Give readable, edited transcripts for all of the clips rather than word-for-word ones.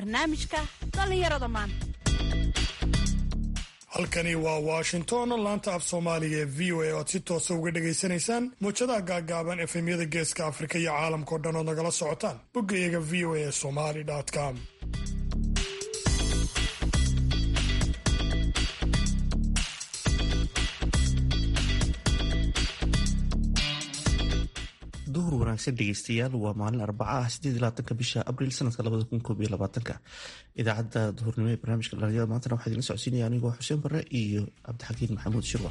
barnaamijka dhallinyarada maanta. halkani waa Washington, laanta af Soomaaliga ee VOA oo si toos ah uga dhageysanaysaan muujadaha gaagaaban efemyada Geeska Afrika iyo caalamka oo dhan oo nagala socotaan boggayaga voasomali.com. duhur wanaagsan dhegeystayaal, waa maalin Arbaca ah 8 bisha Abriil sanadka 2021. idaacadda duhurnimo ee barnaamijka dhalinyarada maantana waxaa idin socodsiinaya anigoo Xuseen Barre iyo Cabdixakiin Maxamuud Shirwa.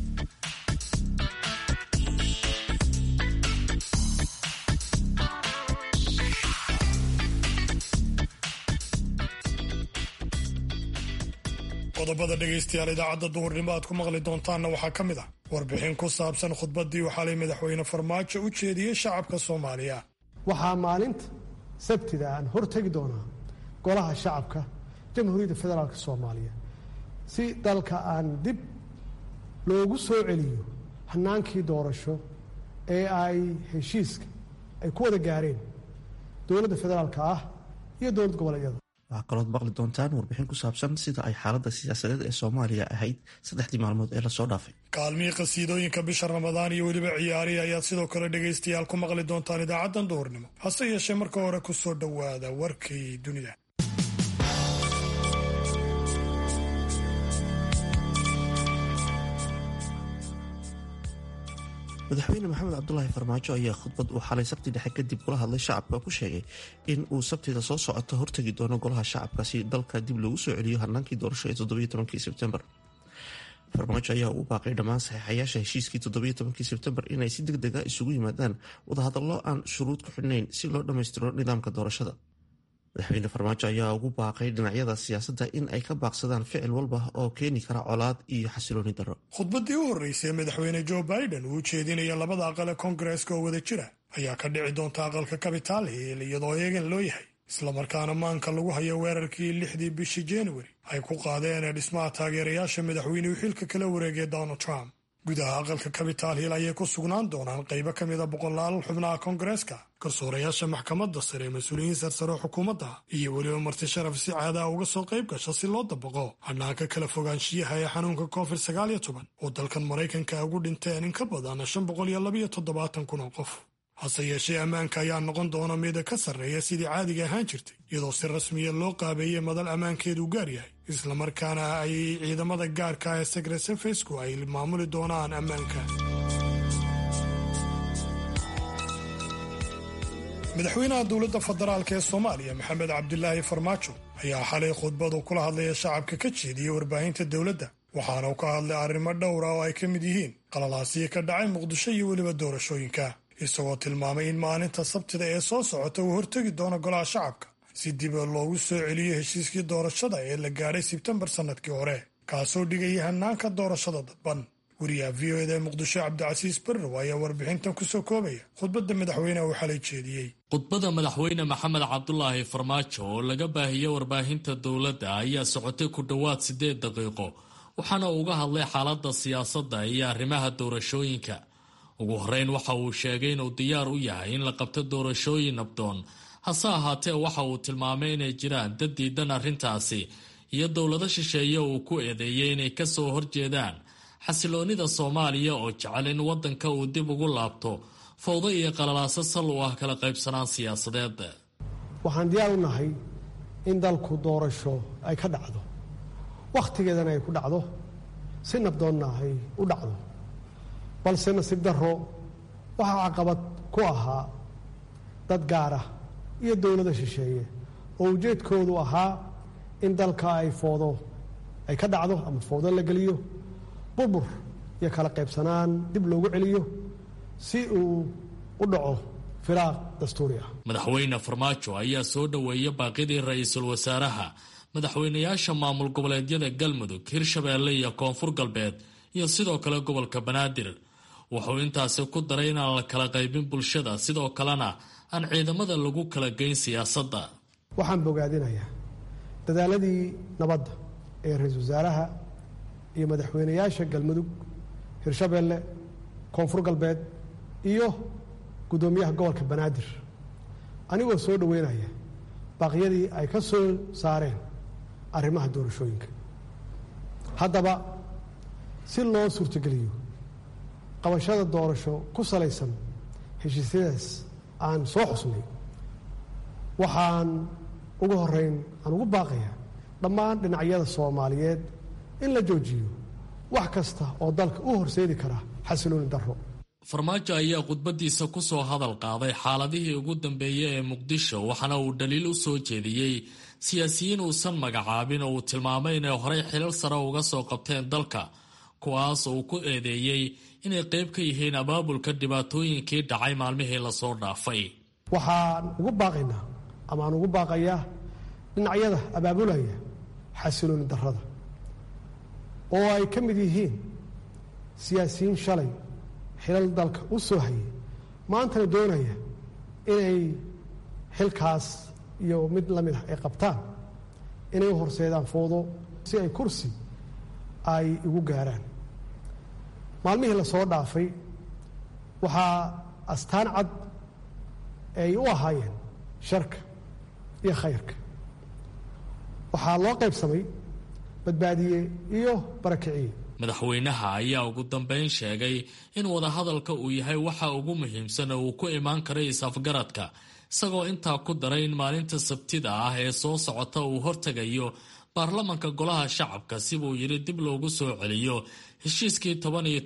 qodobada dhegeystayaal idaacadda duhurnimo aad ku maqli doontaanna waxaa ka mid ah warbixin ku saabsan khudbaddii uu xalay madaxweyne Farmaajo u jeediyey shacabka Soomaaliya. waxaa maalinta sabtida aan hortagi doonaa golaha shacabka jamhuuriyadda federaalka Soomaaliya si dalka aan dib loogu soo celiyo hanaankii doorasho ee ay heshiiska ay ku wada gaareen dowladda federaalka ah iyo dowlad goboleedyada. waxaa kalood maqli doontaan warbixin ku saabsan sida ay xaaladda siyaasadeed ee Soomaaliya ahayd 3 maalmood ee lasoo dhaafay. kaalmihii qasiidooyinka bisha Ramadaan iyo weliba ciyaarihi ayaad sidoo kale dhegaystayaal ku maqli doontaan idaacaddan duhurnimo. hase yeeshee marka hore ku soo dhowaada warkii dunida. madaxweyne maxamed cabdulaahi farmaajo ayaa khudbad uu xalay sabti dhexe kadib kula hadlay shacabka ku sheegay in uu sabtida soo socota hortagi doono golaha shacabka si dalka dib loogu soo celiyo hanaankii doorasho ee 17 Sebtembar. farmaajo ayaa u baaqay dhammaan saxiixayaasha heshiiskii 17 Sebtembar inay si degdeg ah isugu yimaadaan wadahadallo aan shuruud ku xidhnayn si loo dhammaystiro nidaamka doorashada. madaxweyne farmaajo ayaa ugu baaqay dhinacyada siyaasadda in ay ka baaqsadaan ficil walba oo keeni kara colaad iyo xasilooni darro. khudbaddii u horreysay ee madaxweyne Joe Biden uu jeedinaya labada aqal ee Koongareeska oo wada jira ayaa ka dhici doonta aqalka Capitol Hill iyadoo eegan loo yahay islamarkaana maanka lagu hayo weerarkii 6dii bishii January ay ku qaadeen dhismaha taageerayaasha madaxweynuhu xilka kala wareegay Donald Trump. gudaha aqalka Capitol Hill ayay ku sugnaan doonaan qaybo ka mid ah boqolaal xubnaha Koongareeska, garsoorayaasha maxkamadda sare, mas'uuliyiin sarsare xukuumadda iyo weliba marti sharaf si caada ah uga soo qayb gasha si loo dabaqo hanaanka kala fogaanshiyaha ee xanuunka COVID-19 oo dalkan Maraykanka ugu dhinteen in ka badan 572,000 oo qof. hase yeeshee ammaanka ayaa noqon doona mid ka sarreeya sidii caadiga ahaan jirtay, iyadoo si rasmiya loo qaabeeyey madal ammaankeedu gaar yahay, islamarkaana ay ciidamada gaarka ee Secret Service-ku ay maamuli doonaan ammaanka. madaxweynaha dowladda federaalk ee Soomaaliya Maxamed Cabdilaahi Farmaajo ayaa xalay khudbadu kula hadlaya shacabka ka jeediyey warbaahinta dowladda, waxaana uu ka hadlay arrimo dhowr ah oo ay ka mid yihiin qalalaasyo ka dhacay Muqdisho iyo weliba doorashooyinka, isagoo tilmaamay in maalinta sabtida ee soo socota uu hortegi doono golaha shacabka si dib loogu soo celiyo heshiiskii doorashada ee la gaadhay Sebtembar sanadkii hore, kaasoo dhigaya hanaanka doorashada dadban. wariyaha VOA ee Muqdisho Cabdicasiis Barrow ayaa warbixintan ku soo koobaya khudbadda madaxweynaha uu xalay jeediyey. khudbadda madaxweyne maxamed cabdulaahi farmaajo oo laga baahiyey warbaahinta dowladda ayaa socotay ku dhowaad 8 daqiiqo, waxaana uu uga hadlay xaaladda siyaasadda iyo arrimaha doorashooyinka. ugu horreyn waxa uu sheegay inuu diyaar u yahay in la qabto doorashooyin nabdoon, hase ahaatee waxa uu tilmaamay inay jiraan dad diidan arrintaasi iyo dowlado shisheeye uu ku eedeeyey inay ka soo horjeedaan xasiloonnida Soomaaliya oo jecel in waddanka uu dib ugu laabto fowdo iyo qalalaaso sal u ah kala qaybsanaan siyaasadeed. waxaan diyaar u nahay in dalku doorasho ay ka dhacdo, wakhtigeedana ay ku dhacdo, si nabdoonna ay u dhacdo, balse nasiib darro waxaa caqabad ku ahaa dad gaar ah iyo dowlada shisheeye oo ujeedkoodu ahaa in dalka ay foodo ay ka dhacdo ama foodo la geliyo, burbur iyo kala qaybsanaan dib loogu celiyo si uu u dhaco firaaq dastuuri ah. madaxweyne farmaajo ayaa soo dhoweeyay baaqidii ra'iisul wasaaraha madaxweynayaasha maamul goboleedyada Galmudug, Hirshabeelle iyo Koonfur Galbeed iyo sidoo kale gobolka Banaadir. wuxuu intaasi ku daray inaan la kala qaybin bulshada, sidoo kalena aan ciidamada lagu kala geyn siyaasadda. waxaan bogaadinayaa dadaaladii nabadda ee ra'iisul wasaaraha iyo madaxweynayaasha Galmudug, Hirshabeelle, Koonfur Galbeed iyo gudoomiyaha gobolka Banaadir, anigoo soo dhaweynaya baaqyadii ay ka soo saareen arrimaha doorashooyinka. haddaba si loo suurtogeliyo qabashada doorasho ku salaysan heshiisyadaas aan soo xusnay, waxaan ugu horeyn aan ugu baaqayaa dhammaan dhinacyada Soomaaliyeed in la joojiyo wax kasta oo dalka u horseedi kara xasilooni darro. Farmaajo ayaa khudbadiisa ku soo hadal qaaday xaaladihii ugu dambeeyay ee Muqdisho, waxaana uu dhaliil u soo jeediyey siyaasiyiin uusan magacaabin oo uu tilmaamay inay horey xilal sare uga soo qabteen dalka, kuwaas oo uu ku eedeeyey inay qayb ka yihiin abaabulka dhibaatooyinkii dhacay maalmihii lasoo dhaafay. waxaan ugu baaqaynaa ama aan ugu baaqayaa dhinacyada abaabulaya xasilooni darrada oo ay ka mid yihiin siyaasiyiin shalay xilal dalka u soo hayay, maantana doonaya inay xilkaas iyo mid la mid ah ay qabtaan, inay u horseedaan fowdo si ay kursi ay ugu gaaraan. maalmihii la soo dhaafay waxaa astaan cad ay u ahaayeen sharka iyo khayrka. waxaa loo qaybsamay badbaadiye iyo barakiciye. madaxweynaha ayaa ugu dambeyn sheegay in wadahadalka uu yahay waxa ugu muhiimsan oo uu ku imaan karay is-afgaradka, isagoo intaa ku daray in maalinta sabtida ah ee soo socota uu hortegayo baarlamanka golaha shacabka sibuu yidhi dib loogu soo celiyo heshiiskii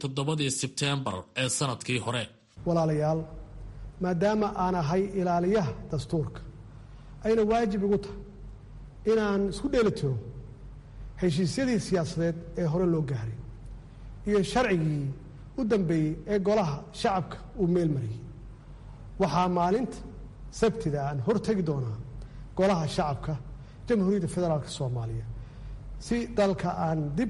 17 Sebteembar ee sanadkii hore. walaalayaal, maadaama aan ahay ilaaliyaha dastuurka, ayna waajib igu tahay inaan isku dheelitiro heshiisyadii siyaasadeed ee hore loo gaaray iyo sharcigii u dambeeyey ee golaha shacabka uu meel mariyey. waxaa maalinta sabtida aan hortegi doonaa golaha shacabka jamhuuriyadda federaalka Soomaaliya si dalka aan dib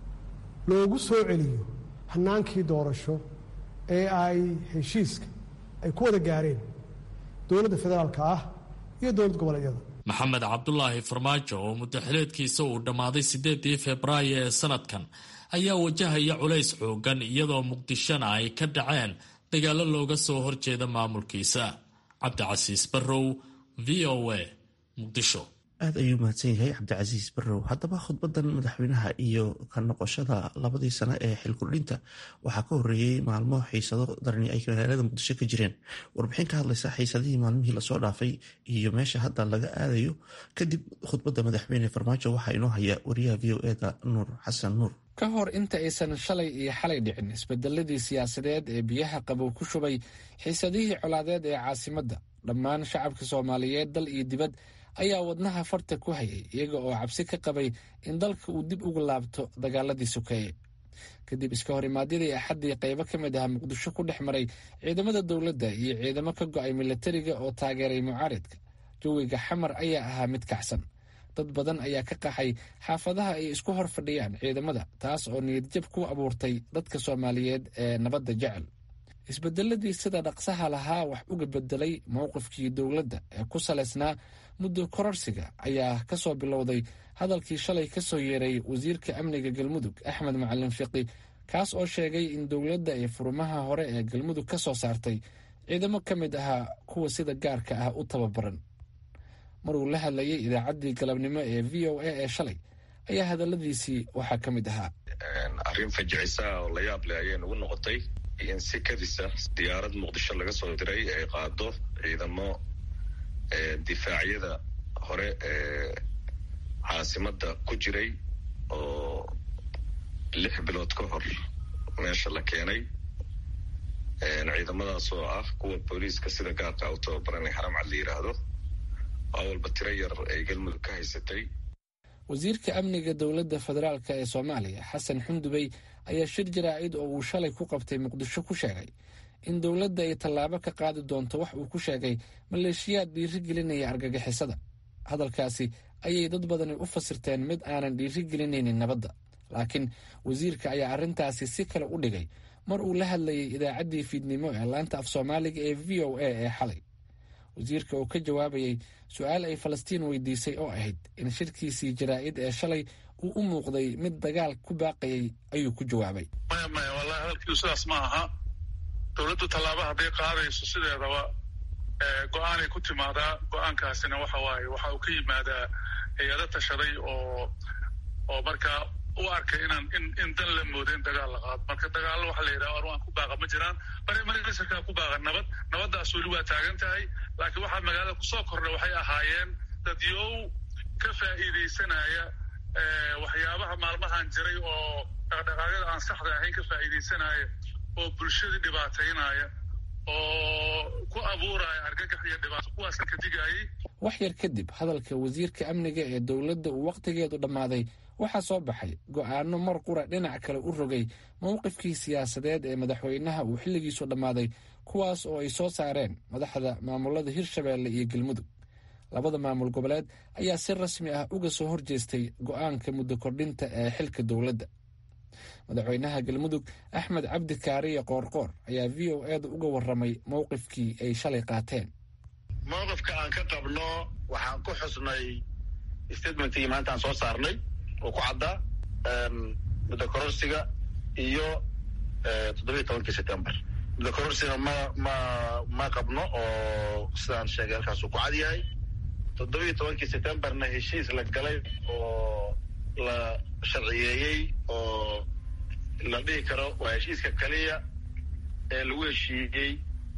loogu soo celiyo hanaankii doorasho ee ay heshiiska ay ku wada gaareen dowladda federaalka ah iyo dowlad goboleedyada. Maxamed Cabdulaahi Farmaajo oo muddaxileedkiisa uu dhammaaday 8 Febraayo ee sanadkan ayaa wajahaya culays xoogan iyadoo Muqdishona ay ka dhaceen dagaalo looga soo horjeeda maamulkiisa. Cabdicasiis Barrow, VOA, Muqdisho. aad ayuu mahadsan yahay cabdicasiis barrow. haddaba khudbadan madaxweynaha iyo ka noqoshada labadii sano ee xilkurdhinta waxaa ka horeeyey maalmo xiisado darani ay magaalada muqdisho ka jireen. warbixin ka hadlaysa xiisadihii maalmihii lasoo dhaafay iyo meesha hadda laga aadayo kadib khudbadda madaxweyne farmaajo waxaa inoo haya wariyaha VOA-da Nuur Xasan Nuur. ka hor inta aysan shalay iyo xalay dhicin isbedeladii siyaasadeed ee biyaha qabow ku shubay xiisadihii colaadeed ee caasimadda, dhammaan shacabka Soomaaliyeed dal iyo dibad ayaa wadnaha farta ku hayay iyaga oo cabsi ka qabay in dalka uu dib ugu laabto dagaaladii sokeeye. kadib iska horimaadyadii axaddii qaybo ka mid ah Muqdisho ku dhex maray ciidamada dowladda iyo ciidamo ka go'ay milatariga oo taageeray mucaaridka, jawiga xamar ayaa ahaa mid kacsan. dad badan ayaa ka qaxay xaafadaha ay isku hor fadhiyaan ciidamada, taas oo niyadjab ku abuurtay dadka Soomaaliyeed ee nabadda jecel. isbedeladii sida dhaqsaha lahaa wax uga bedelay mowqifkii dowladda ee ku salaysnaa muddo kororsiga ayaa ka soo bilowday hadalkii shalay ka soo yeeray wasiirka amniga Galmudug Axmed Macalin Fiqi, kaas oo sheegay in dowladda ay furmaha hore ee Galmudug ka soo saartay ciidamo ka mid ahaa kuwa sida gaarka ah u tababaran. mar uu la hadlayay idaacaddii galabnimo ee VOA ee shalay ayaa hadalladiisii waxaa ka mid ahaa arrin fajicisa oo la yaab leh ayay nagu noqotay in si kadisa diyaarad Muqdisho laga soo diray ay qaado ciidamo difaacyada hore ee caasimadda ku jiray oo 6 bilood ka hor meesha la keenay. ciidamadaas oo ah kuwa booliiska sida gaarka u tababaran Haram Cad la yiraahdo, awalba tiro yar ay Galmudug ka haysatay. wasiirka amniga dowladda federaalka ee Soomaaliya Xasan Xundubey ayaa shir jaraa'id oo uu shalay ku qabtay Muqdisho ku sheegay in dowladda ay tallaabo ka qaadi doonto wax uu ku sheegay maleeshiyaad dhiirigelinaya argagixisada. hadalkaasi ayay dad badani u fasirteen mid aanan dhiirigelinaynin nabadda, laakiin wasiirka ayaa arrintaasi si kale u dhigay mar uu la hadlayay idaacaddii fiidnimo ee laanta af Soomaaliga ee VOA ee xalay. wasiirka oo ka jawaabayay su-aal ay Falastiin weydiisay oo ahayd in shirkiisii jaraa'id ee shalay uu u muuqday mid dagaal ku baaqayay ayuu ku jawaabay maya wallahi hadalkiisu sidaas ma aha. dowladdu tallaabo hadday qaadayso sideedaba go-aanay ku timaadaa. go-aankaasina waxa uu ka yimaadaa hay-ado tashaday oo markaa u arkay in dan la moodo in dagaal la qaado. marka dagaallo waxa la yidhaha arwaan ku baaqa ma jiraan. marka ku baaqa nabaddaas weli waa taagan tahay. laakiin waxaa magaalada kusoo kordha waxay ahaayeen dadyow ka faa'iidaysanaya waxyaabaha maalmahan jiray oo dhaqdhaqaaqyada aan saxda ahayn ka faa'iidaysanaya oo bulshadii dhibaataynaya oo ku abuuraya argagax iyo dhibaato kuwaasa ka digayay. wax yar kadib hadalka wasiirka amniga ee dowladda uu wakhtigeedu dhammaaday waxaa soo baxay go'aano mar qura dhinac kale u rogay mowqifkii siyaasadeed ee madaxweynaha uu xilligiisu dhammaaday, kuwaas oo ay soo saareen madaxda maamulada Hirshabeelle iyo Galmudug. labada maamul goboleed ayaa si rasmi ah uga soo horjeestay go'aanka muddo kordhinta ee xilka dowladda. madaxweynaha Galmudug Axmed Cabdi Kaariye Qoorqoor ayaa VOA-da uga warramay mowqifkii ay shalay qaateen. mowqifka aan ka qabno waxaan ku xusnay statementkii maanta aan soo saarnay oo ku caddaa muddo kororsiga iyo 17 September. muddo kororsiga ma qabno oo sidaan sheegay halkaasuu ku cad yahay. 17 Septemberna heshiis la galay oo la sharciyeeyey oo la dhihi karo waa heshiiska kaliya ee lagu heshiiyey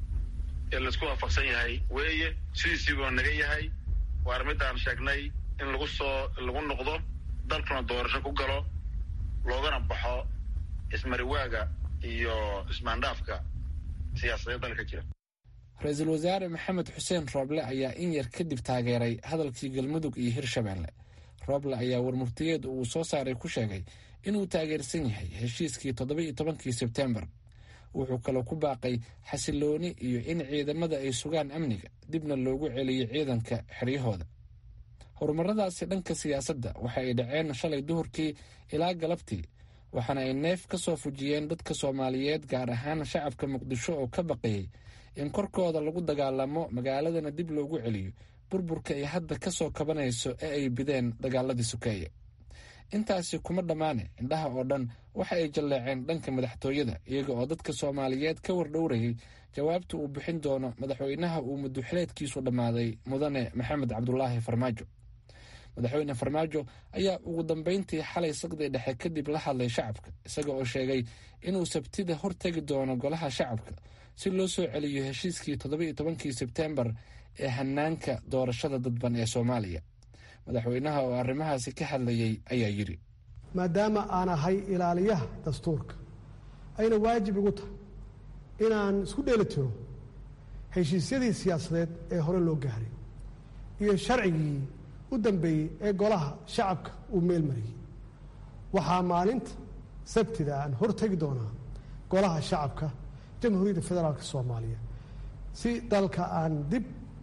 ee laisku waafaqsan yahay weeye. sidiisiibuu naga yahay. waar midaan sheegnay in lagu noqdo dalkuna doorasho ku galo loogana baxo ismariwaaga iyo ismaandhaafka siyaasadeed dalka jira. ra-iisul wasaare maxamed xuseen Rooble ayaa in yar kadib taageeray hadalkii Galmudug iyo Hirshabeelle. Rooble ayaa warmurtiyeed uu soo saaray ku sheegay inuu taageersan yahay heshiiskii 17 Sebtembar. wuxuu kaloo ku baaqay xasilooni iyo in ciidamada ay sugaan amniga dibna loogu celiyo ciidanka xeryahooda. horumaradaasi dhanka siyaasadda waxa ay dhaceen shalay duhurkii ilaa galabtii, waxaana ay neef ka soo fujiyeen dadka Soomaaliyeed, gaar ahaan shacabka Muqdisho oo ka baqayay in korkooda lagu dagaalamo magaaladana dib loogu celiyo burburka ay hadda ka soo kabanayso ee ay bideen dagaaladii sokeeye. intaasi kuma dhammaane indhaha oo dhan waxa ay jalleeceen dhanka madaxtooyada, iyaga oo dadka Soomaaliyeed ka wardhowrayay jawaabta uu bixin doono madaxweynaha uu muddoxileedkiisu dhammaaday mudane Maxamed Cabdulaahi Farmaajo. madaxweyne Farmaajo ayaa ugu dambeyntii xalay saqdi dhexe kadib la hadlay shacabka, isaga oo sheegay inuu Sabtida hortagi doono golaha shacabka si loo soo celiyo heshiiskii 17 Sebtembar ee hanaanka doorashada dadban ee Soomaaliya. madaxweynaha oo arrimahaasi ka hadlayay ayaa yidhi: maadaama aan ahay ilaaliyaha dastuurka ayna waajib igu tahay inaan isku dheelitiro heshiisyadii siyaasadeed ee hore loo gaaray iyo sharcigii u dambeeyey ee golaha shacabka uu meel mariyey, waxaa maalinta sabtida aan hortagi doonaa golaha shacabka jamhuuriyadda federaalk Soomaaliya si dalka aan dib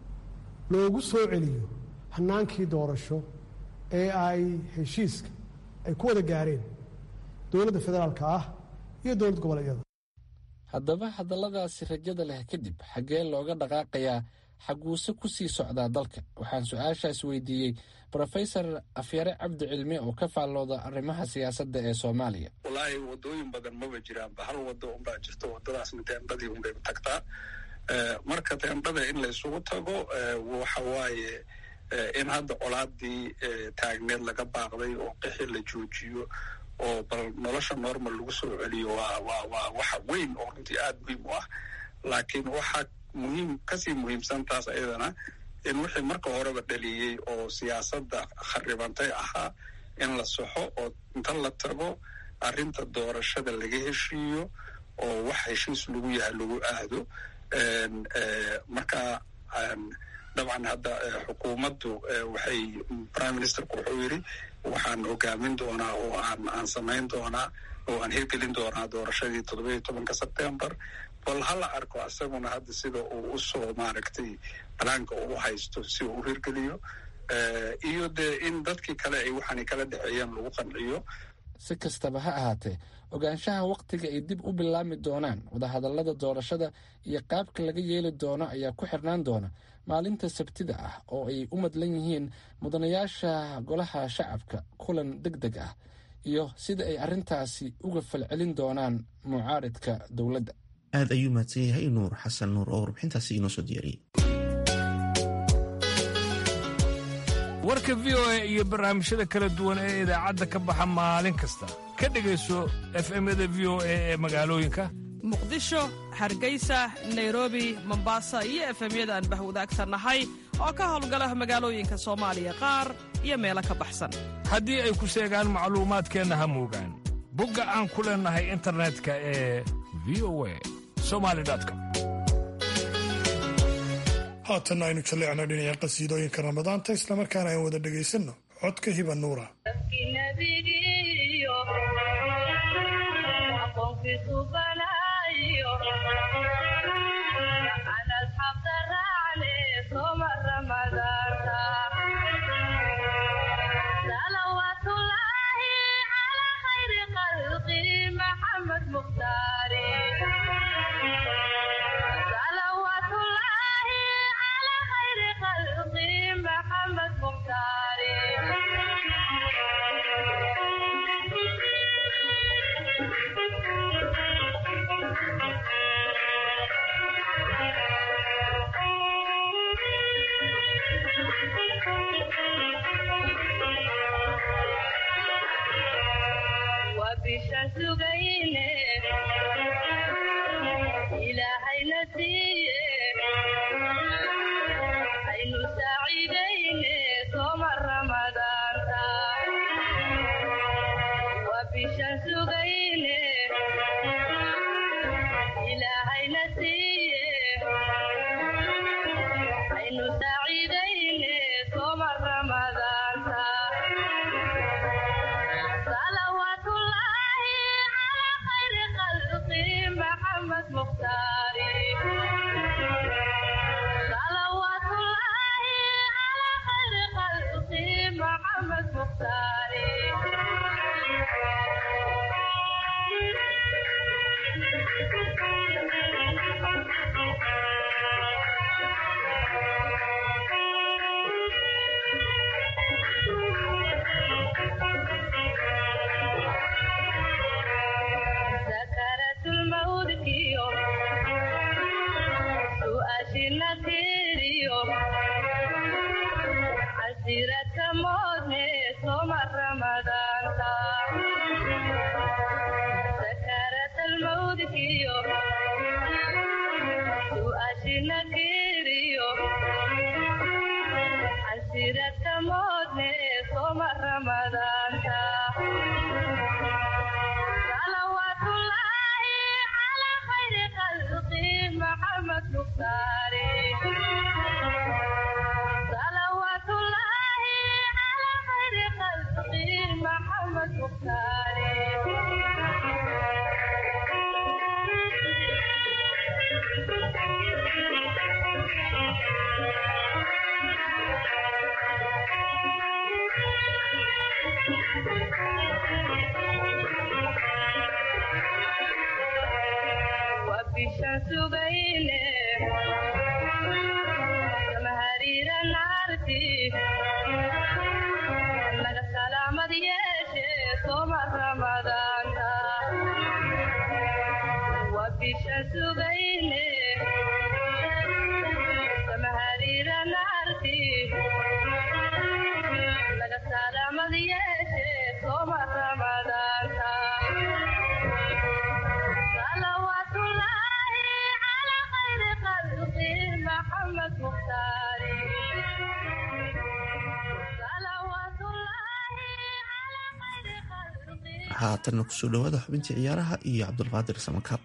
loogu soo celiyo hanaankii doorasho ee ay heshiiska ay ku wada gaareen dowladda federaalka ah iyo dowlad goboleedyada. haddaba hadalladaasi rajada leh kadib xaggee looga dhaqaaqayaa, xaguuse ku sii socdaa dalka? waxaan su-aashaas weydiiyey Professor Afyare Cabdi Cilmi oo ka faallooda arrimaha siyaasadda ee Soomaaliya. wallaahi wadooyin badan maba jiraanba, hal wado unbaa jirto, wadadaasna teendhadii unbay tagtaa. marka teendhada in la isugu tago waxa waaye in hadda colaadii taagneed laga baaqday oo qixi la joojiyo oo bal nolosha normal lagu soo celiyo waa waxa weyn oo runtii aada muhiim u ah. laakiin waxaa kasii muhiimsan taas ayadana in wixii marka horeba dhaliyey oo siyaasadda kharibantay ahaa in la saxo oo inta la tago arrinta doorashada laga heshiiyo oo wax heshiis lagu yahay lagu aado. marka dabcan hadda xukuumaddu waxay prime ministerku wuxuu yidhi waxaan hogaamin doonaa oo aan samayn doonaa oo aan hirgelin doonaa doorashadii 17 Sebtembar. bal hala arko asaguna hadda sida uu usoo maaragtay balaanka uu haysto si uu hirgeliyo iyo dee in dadkii kale ay waxaani kala dhexeeyeen lagu qanciyo. si kastaba ha ahaatee, ogaanshaha wakhtiga ay dib u bilaami doonaan wadahadallada doorashada iyo qaabka laga yeeli doono ayaa ku xirnaan doona maalinta Sabtida ah oo ay u madlan yihiin mudanayaasha golaha shacabka kulan degdeg ah iyo sida ay arrintaasi uga falcelin doonaan mucaaridka dowladda. aad ayuu mahadsan yahay Nuur Xasan Nuur oo warbixintaasi inoo soo diyaariyey. warka v o a iyo barnaamijyada kala duwan ee idaacadda ka baxa maalin kasta ka dhegayso efemyada v o a ee magaalooyinka muqdisho hargeysa nairobi mombasa iyo efemyada aan bahwadaagta nahay oo ka howlgala magaalooyinka soomaaliya qaar iyo meelo ka baxsan haddii ay ku sheegaan macluumaadkeenna ha moogaan bogga aan ku leennahay internetka ee v o a somalicom haatanna aynu jalleecno dhinaca qasiidooyinka ramadaanta islamarkaana aan wada dhegaysanno codka hiba nuura haatanna kusoo dhawaada xubintii ciyaaraha iyo cabdulqaadir samakaab.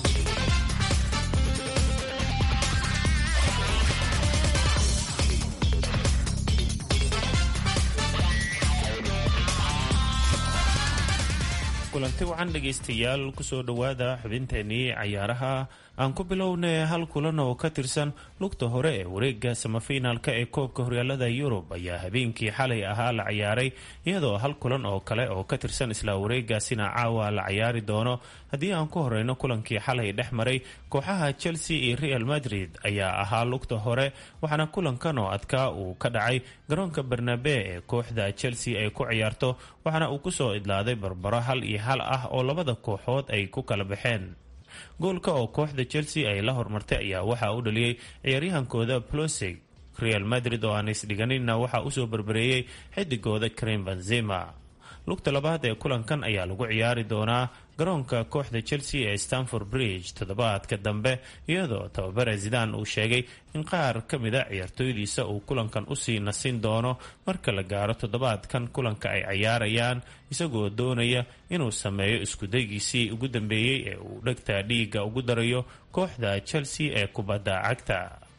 kulanti wacan dhegaystayaal kusoo dhowaada xubinteenii cayaaraha aan ku bilownay hal kulan oo ka tirsan lugta hore ee wareega samafinaalka ee koobka horyaalada yurub ayaa habeenkii xalay ahaa la ciyaaray iyadoo hal kulan oo kale oo ka tirsan isla wareegaasina caawa la ciyaari doono. haddii aan ku horeyno kulankii xalay dhex maray kooxaha Chelsea iyo Real Madrid ayaa ahaa lugta hore, waxaana kulankan oo adkaa uu ka dhacay garoonka Bernabeu ee kooxda Chelsea ay ku ciyaarto, waxaana uu kusoo idlaaday barbaro 1-1 ah oo labada kooxood ay ku kala baxeen. goolka oo kooxda Chelsea ay la hormartay ayaa waxaa u dhaliyay ciyaaryahankooda Pulisic. real madrid oo aan isdhiganinna waxaa usoo berbereeyey xidigooda karim benzema. lugta labaad ee kulankan ayaa lagu ciyaari doonaa garoonka kooxda Chelsea ee Stamford Bridge toddobaadka dambe, iyadoo tababare Zidane uu sheegay in qaar ka mid a ciyaartooydiisa uu kulankan usii nasin doono marka la gaaro toddobaadkan kulanka ay ciyaarayaan, isagoo doonaya inuu sameeyo iskudaygiisii ugu dambeeyey ee uu dhegta dhiiga ugu darayo kooxda Chelsea ee kubadda cagta.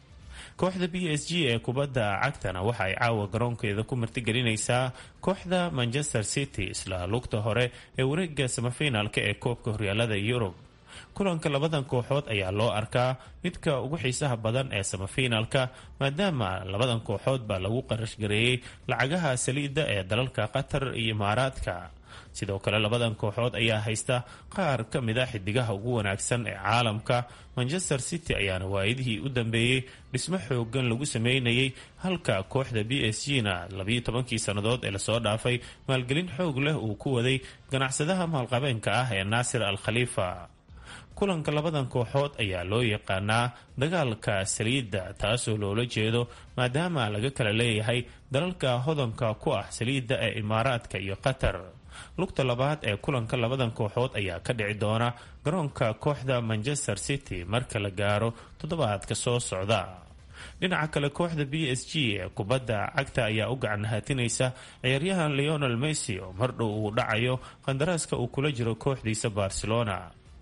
kooxda PSG ee kubadda cagtana waxa ay caawa garoonkeeda ku martigelinaysaa kooxda Manchester City isla lugta hore ee wareega semifinalka ee koobka horyaalada Yurub. kulanka labadan kooxood ayaa loo arkaa midka ugu xiisaha badan ee semifinalka, maadaama labadan kooxood baa lagu qarash gareeyey lacagaha saliidda ee dalalka Qatar iyo Imaaraadka. sidoo kale labadan kooxood ayaa haysta qaar ka mid a xidigaha ugu wanaagsan ee caalamka. Manchester City ayaana waayadihii u dambeeyey dhismo xoogan lagu sameynayay, halka kooxda PSG-na 12 sannadood ee lasoo dhaafay maalgelin xoog leh uu ku waday ganacsadaha maalqabeenka ah ee Nasser Al Khalifa. kulanka labadan kooxood ayaa loo yaqaanaa dagaalka saliidda, taasoo loola jeedo maadaama laga kala leeyahay dalalka hodanka ku ah saliidda ee Imaaraadka iyo Qatar. lugta labaad ee kulanka labadan kooxood ayaa ka dhici doona garoonka kooxda Manchester City marka la gaaro toddobaadka soo socda. dhinaca kale kooxda PSG ee kubadda cagta ayaa u gacan hatinaysa ciyaaryahan Lionel Messi oo mardhow uu dhacayo qandaraaska uu kula jiro kooxdiisa Barcelona.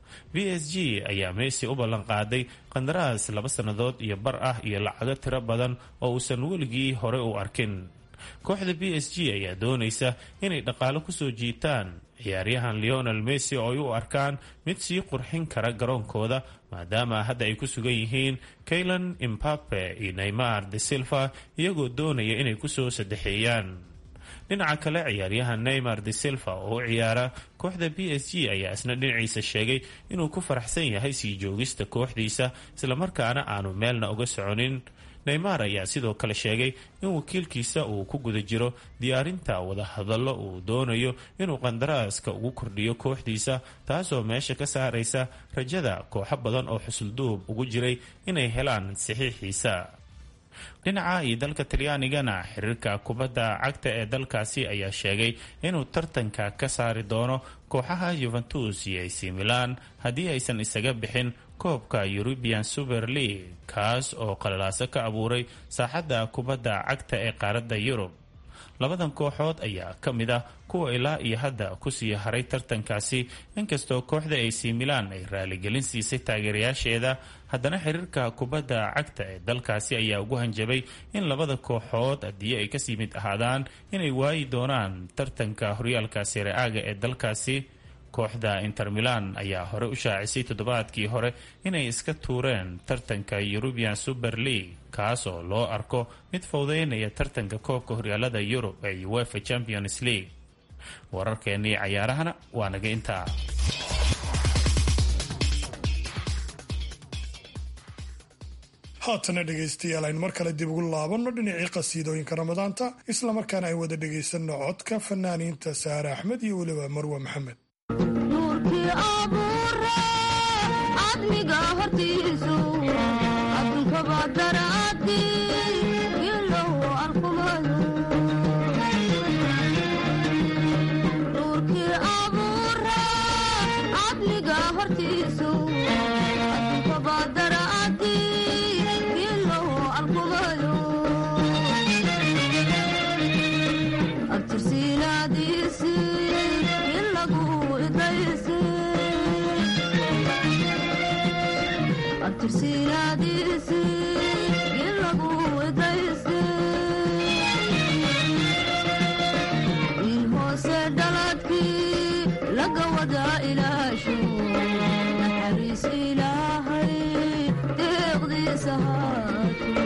PSG ayaa Messi u ballan qaaday qandaraas 2 sannadood iyo bar ah iyo lacago tiro badan oo uusan weligii hore u arkin. kooxda PSG ayaa doonaysa inay dhaqaale ku soo jiitaan ciyaaryahan Lionel Messi oo ay u arkaan mid sii qurxin kara garoonkooda, maadaama hadda ay ku sugan yihiin Kylian Mbappe iyo Neymar da Silva, iyagoo doonaya inay ku soo saddexeeyaan. dhinaca kale ciyaaryahan Neymar da Silva oo u ciyaara kooxda PSG ayaa isna dhinaciisa sheegay inuu ku faraxsan yahay sii joogista kooxdiisa islamarkaana aanu meelna uga soconin. Neymar ayaa sidoo kale sheegay in wakiilkiisa uu ku guda jiro diyaarinta wadahadallo uu doonayo inuu qandaraaska ugu kordhiyo kooxdiisa, taasoo meesha ka saaraysa rajada kooxo badan oo xusulduub ugu jiray inay helaan saxiixiisa. dhinaca iyo dalka Talyaanigana xiriirka kubadda cagta ee dalkaasi ayaa sheegay inuu tartanka ka saari doono kooxaha Juventus iyo AC Milan haddii aysan isaga bixin koobka European Super League, kaas oo qalalaaso ka abuuray saaxadda kubadda cagta ee qaaradda Yurub. labadan kooxood ayaa ka mid ah kuwa ilaa iyo hadda ku sii haray tartankaasi, inkastoo kooxda AC Milan ay raaligelin siisay taageerayaasheeda. haddana xiriirka kubadda cagta ee dalkaasi ayaa ugu hanjabay in labada kooxood haddii ay kasii mid ahaadaan inay waayi doonaan tartanka horyaalka Serie A-ga ee dalkaasi. kooxda Inter Milan ayaa hore u shaacisay toddobaadkii hore inay iska tuureen tartanka European Super League, kaas oo loo arko mid fowdeynaya tartanka koobka horyaalada Yurub ee UEFA Champions League. wararkeennii cayaarahana waa naga intaa. haatana dhegaystayaal aynu mar kale dib ugu laabanno dhinacii qasiidooyinka ramadaanta, islamarkaana ay wada dhegaysanno codka fanaaniinta Saare Axmed iyo weliba Marwa Maxamed. nuurkii abuure cadmiga hortiisu adduunkaba daraadii ilow arkumayo. nuurkii abuure cadmiga hortiisu adduunkaba daraadii ilow arkumayo. abtirsiinaadiisi abtirsiinaadiisi in lagu idayse in hoose dhaladkii laga wada ilaasho naxariis ilaahay deeqdiisa haato.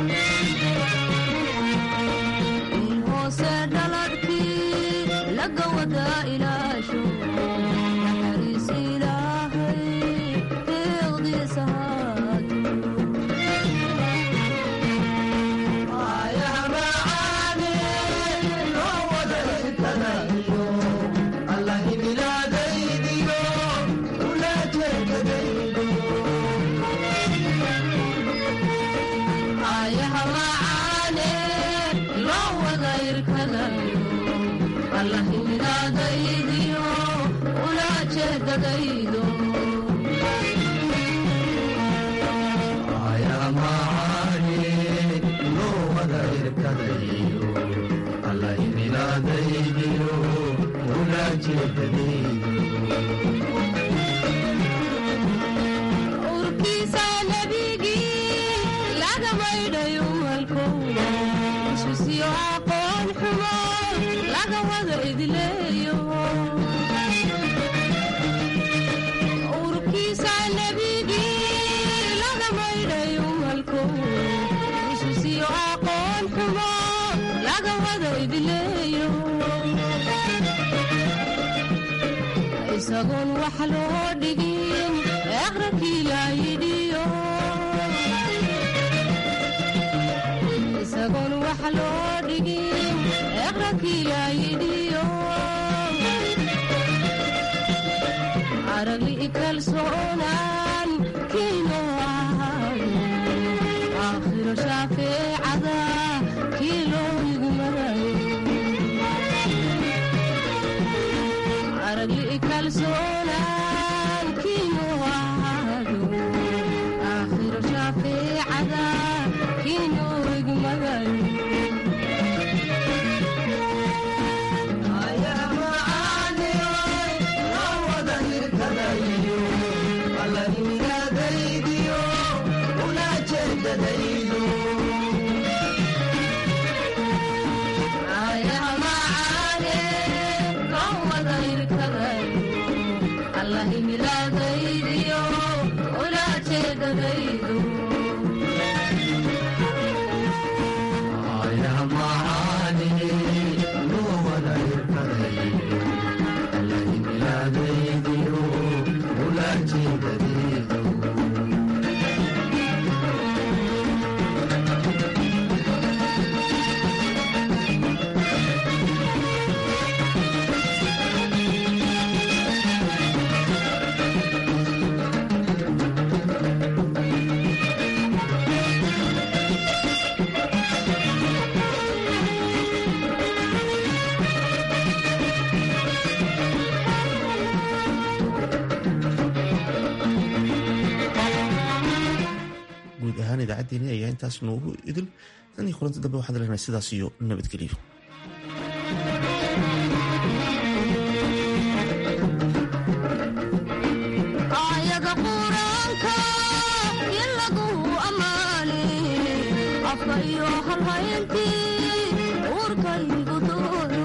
in hoose dhaladkii laga wada ilaasho naxariis ilaahay deeqdiisa haato. ayaha jeedadaydo urkiisa nebigii laga maydhayo malkow isusiyo aqoon xumo laga wada idleeyo urkiisa nebigii laga maydhayo malkow isusiyo aqoon xumo laga wada idleeyo isagoon wax loo dhigin aqrakii laayidhiyo isagoon wax loo dhigin aqrakii laayidhiyo aragli kalsoonaan kiino ahayo aakhiro shaafeecada kii loo igmarayo aragli kalsoonaan kiino ahaado aakhiro shaafeecada kiino igmarayo idaacaddeenii ayaa intaas noogu idil tan iyo kulanti dambe waxaad leenahay sidaas iyo nabadgelyo. aayada quraanka ilagu amaani afayo halhayntii urkaygu doono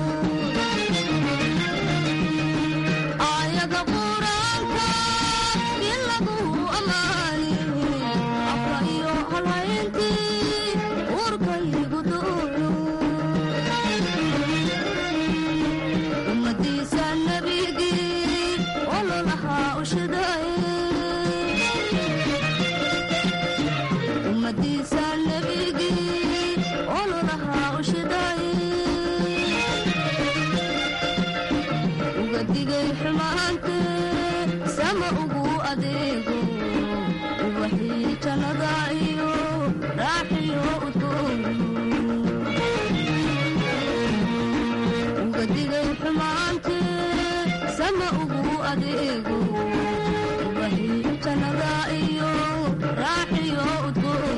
aayada quraanka ilagu amaani afayo halhayntii urkaygu doono ummadiisa nabigii ololaha ushidaye ummadiisa nabigii ololaha ushidaye uga digay xumaante sama ugu adeego ubaxii jannada iyo raaxiyo udgoon uga digay xumaante sama ugu adeego ubaxii jannada iyo raaxiyo udgoon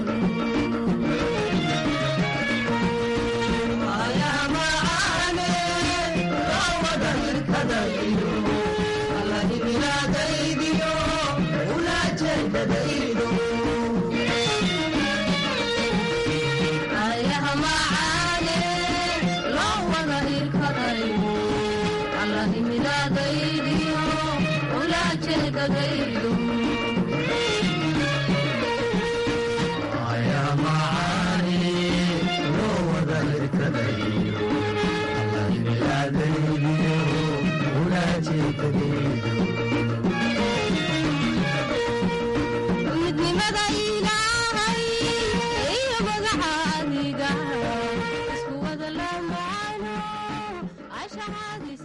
ayaha macaane loo wada irkadayo allah imilaadaydiyo ulaajeedadaydo